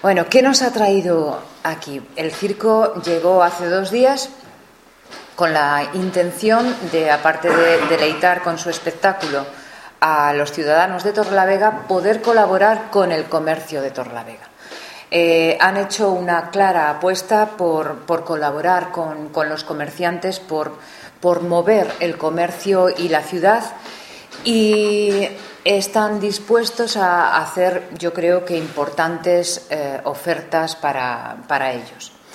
Bueno, ¿qué nos ha traído aquí? El circo llegó hace 2 días con la intención de, aparte de deleitar con su espectáculo a los ciudadanos de Torrelavega, poder colaborar con el comercio de Torrelavega. Han hecho una clara apuesta por colaborar con los comerciantes, por mover el comercio y la ciudad, y están dispuestos a hacer, yo creo que importantes ofertas para ellos.